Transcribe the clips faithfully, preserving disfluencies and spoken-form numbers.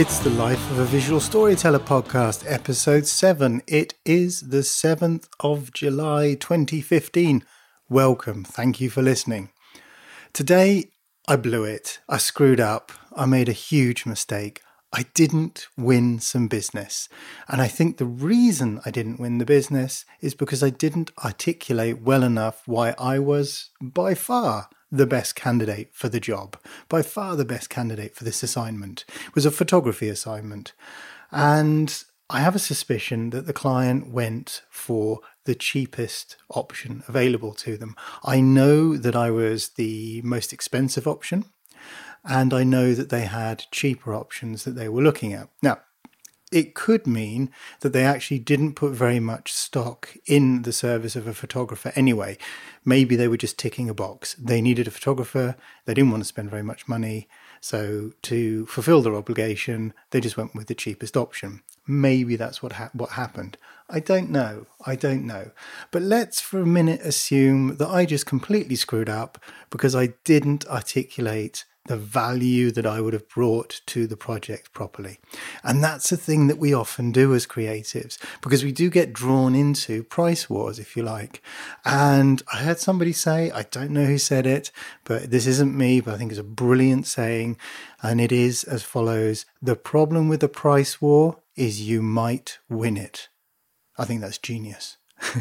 It's the Life of a Visual Storyteller podcast, episode seven. It is the seventh of July, twenty fifteen. Welcome. Thank you for listening. Today, I blew it. I screwed up. I made a huge mistake. I didn't win some business. And I think the reason I didn't win the business is because I didn't articulate well enough why I was by far the best candidate for the job, by far the best candidate for this assignment. It was a photography assignment. And I have a suspicion that the client went for the cheapest option available to them. I know that I was the most expensive option, and I know that they had cheaper options that they were looking at. Now, it could mean that they actually didn't put very much stock in the service of a photographer anyway. Maybe they were just ticking a box. They needed a photographer. They didn't want to spend very much money. So to fulfill their obligation, they just went with the cheapest option. Maybe that's what ha- what happened. I don't know. I don't know. But let's for a minute assume that I just completely screwed up because I didn't articulate the value that I would have brought to the project properly. And that's a thing that we often do as creatives, because we do get drawn into price wars, if you like. And I heard somebody say, I don't know who said it, but this isn't me, but I think it's a brilliant saying. And it is as follows: the problem with the price war is you might win it. I think that's genius.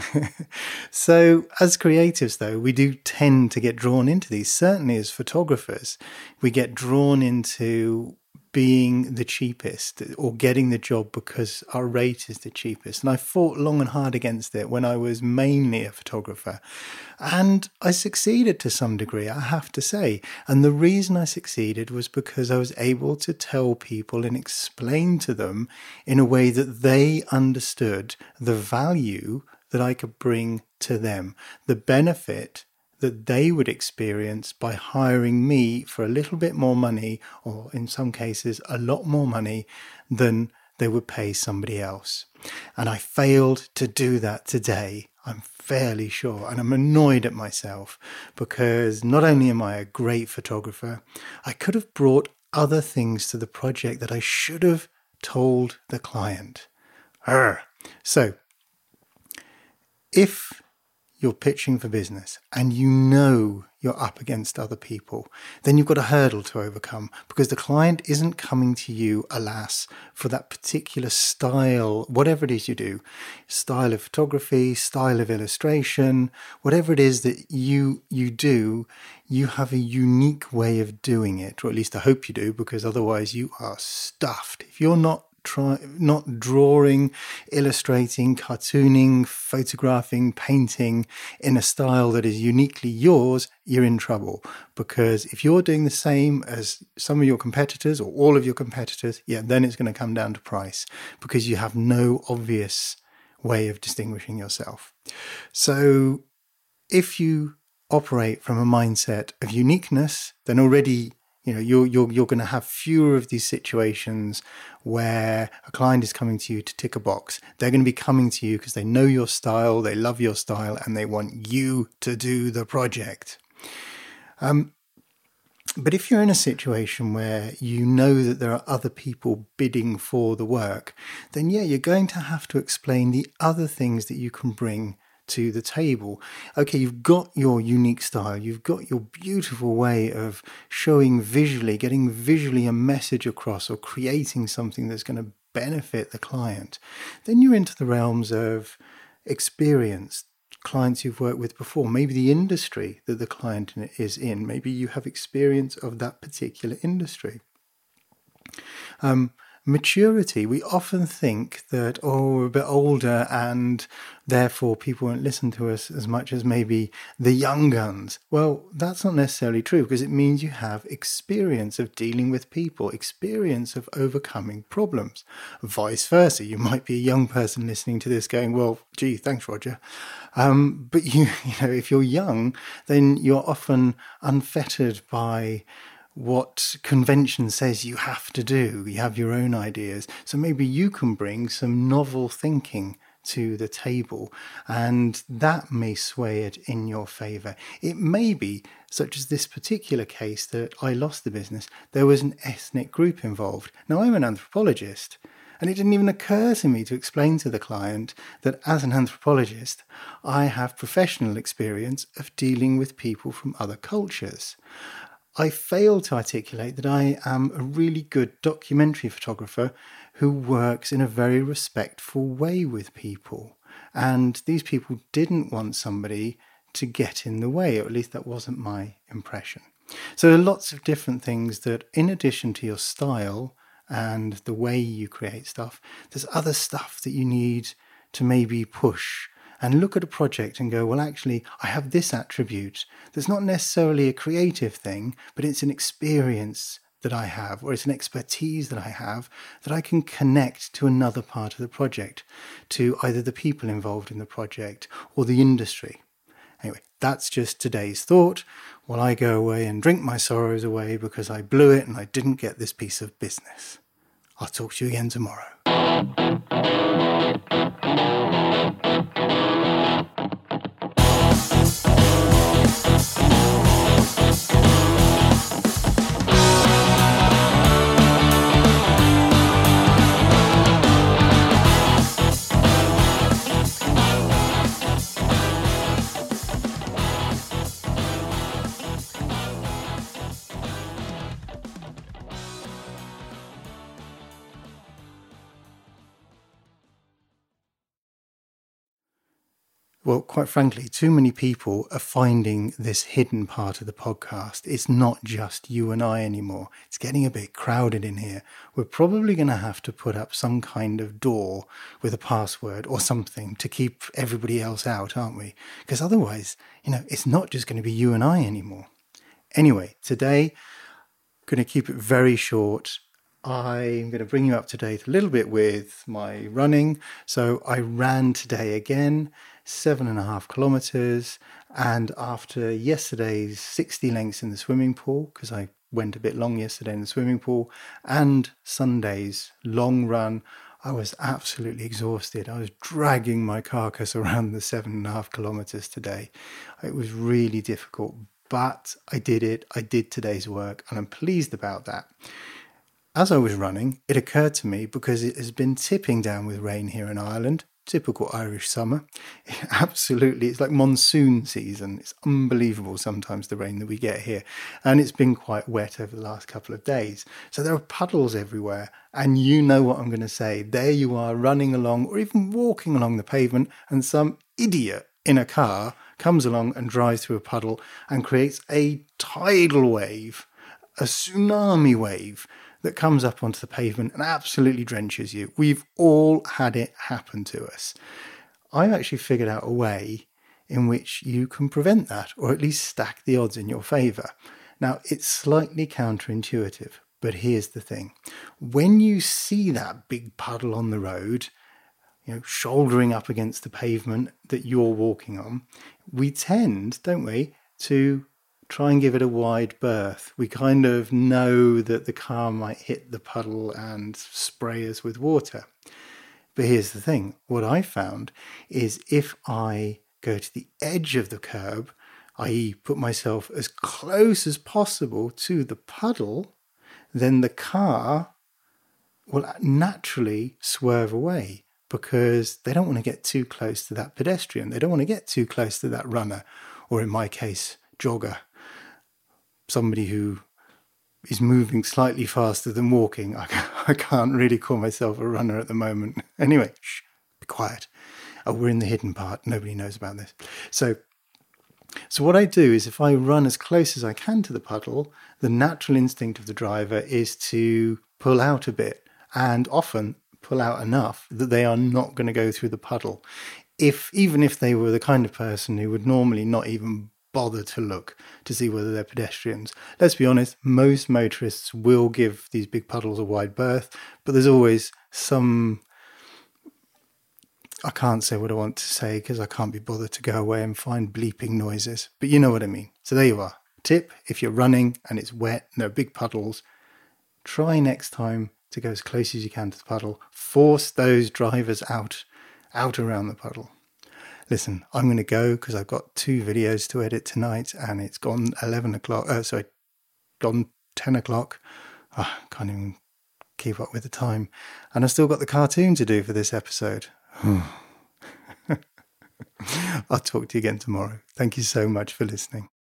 So as creatives, though, we do tend to get drawn into these. Certainly as photographers, we get drawn into being the cheapest or getting the job because our rate is the cheapest. And I fought long and hard against it when I was mainly a photographer. And I succeeded to some degree, I have to say. And the reason I succeeded was because I was able to tell people and explain to them in a way that they understood the value that I could bring to them, the benefit that they would experience by hiring me for a little bit more money, or in some cases, a lot more money than they would pay somebody else. And I failed to do that today, I'm fairly sure. And I'm annoyed at myself because not only am I a great photographer, I could have brought other things to the project that I should have told the client. Arr. So, if you're pitching for business and you know you're up against other people, then you've got a hurdle to overcome, because the client isn't coming to you, alas, for that particular style, whatever it is you do, style of photography, style of illustration, whatever it is that you you do, you have a unique way of doing it, or at least I hope you do, because otherwise you are stuffed. If you're not Try not drawing, illustrating, cartooning, photographing, painting in a style that is uniquely yours, you're in trouble. Because if you're doing the same as some of your competitors or all of your competitors, yeah, then it's going to come down to price, because you have no obvious way of distinguishing yourself. So if you operate from a mindset of uniqueness, then already You know, you're, you're, you're going to have fewer of these situations where a client is coming to you to tick a box. They're going to be coming to you because they know your style, they love your style, and they want you to do the project. Um, but if you're in a situation where you know that there are other people bidding for the work, then yeah, you're going to have to explain the other things that you can bring to the table. Okay, you've got your unique style, you've got your beautiful way of showing visually, getting visually a message across, or creating something that's going to benefit the client. Then you're into the realms of experience, clients you've worked with before, maybe the industry that the client is in, maybe you have experience of that particular industry. Um, Maturity, we often think that, oh, we're a bit older and therefore people won't listen to us as much as maybe the young guns. Well, that's not necessarily true, because it means you have experience of dealing with people, experience of overcoming problems. Vice versa, you might be a young person listening to this going, well, gee, thanks, Roger. Um, but you, you know, if you're young, then you're often unfettered by what convention says you have to do. You have your own ideas. So maybe you can bring some novel thinking to the table, and that may sway it in your favour. It may be, such as this particular case that I lost the business, there was an ethnic group involved. Now, I'm an anthropologist, and it didn't even occur to me to explain to the client that as an anthropologist, I have professional experience of dealing with people from other cultures. I failed to articulate that I am a really good documentary photographer who works in a very respectful way with people. And these people didn't want somebody to get in the way, or at least that wasn't my impression. So there are lots of different things that, in addition to your style and the way you create stuff, there's other stuff that you need to maybe push and look at a project and go, well, actually, I have this attribute that's not necessarily a creative thing, but it's an experience that I have, or it's an expertise that I have that I can connect to another part of the project, to either the people involved in the project or the industry. Anyway, that's just today's thought while I go away and drink my sorrows away because I blew it and I didn't get this piece of business. I'll talk to you again tomorrow. Well, quite frankly, too many people are finding this hidden part of the podcast. It's not just you and I anymore. It's getting a bit crowded in here. We're probably going to have to put up some kind of door with a password or something to keep everybody else out, aren't we? Because otherwise, you know, it's not just going to be you and I anymore. Anyway, today, I'm going to keep it very short. I'm going to bring you up to date a little bit with my running. So I ran today again, seven and a half kilometers. And after yesterday's sixty lengths in the swimming pool, because I went a bit long yesterday in the swimming pool, and Sunday's long run, I was absolutely exhausted. I was dragging my carcass around the seven and a half kilometers today. It was really difficult, but I did it. I did today's work, and I'm pleased about that. As I was running, it occurred to me, because it has been tipping down with rain here in Ireland, typical Irish summer, it absolutely, it's like monsoon season. It's unbelievable sometimes the rain that we get here. And it's been quite wet over the last couple of days. So there are puddles everywhere. And you know what I'm going to say. There you are running along or even walking along the pavement, and some idiot in a car comes along and drives through a puddle and creates a tidal wave, a tsunami wave, that comes up onto the pavement and absolutely drenches you. We've all had it happen to us. I've actually figured out a way in which you can prevent that, or at least stack the odds in your favour. Now, it's slightly counterintuitive, but here's the thing. When you see that big puddle on the road, you know, shouldering up against the pavement that you're walking on, we tend, don't we, to try and give it a wide berth. We kind of know that the car might hit the puddle and spray us with water. But here's the thing. What I found is if I go to the edge of the curb, that is put myself as close as possible to the puddle, then the car will naturally swerve away, because they don't want to get too close to that pedestrian. They don't want to get too close to that runner, or in my case, jogger. Somebody who is moving slightly faster than walking. I, I can't really call myself a runner at the moment. Anyway, shh, be quiet. Oh, we're in the hidden part. Nobody knows about this. So, so what I do is, if I run as close as I can to the puddle, the natural instinct of the driver is to pull out a bit, and often pull out enough that they are not going to go through the puddle. If even if they were the kind of person who would normally not even bother to look to see whether they're pedestrians. Let's be honest, most motorists will give these big puddles a wide berth, but there's always some, I can't say what I want to say because I can't be bothered to go away and find bleeping noises, but you know what I mean. So there you are. Tip, if you're running and it's wet and there are big puddles, try next time to go as close as you can to the puddle. Force those drivers out out around the puddle. Listen, I'm going to go because I've got two videos to edit tonight, and it's gone eleven o'clock. Oh, sorry, gone ten o'clock. Oh, can't even keep up with the time. And I've still got the cartoon to do for this episode. I'll talk to you again tomorrow. Thank you so much for listening.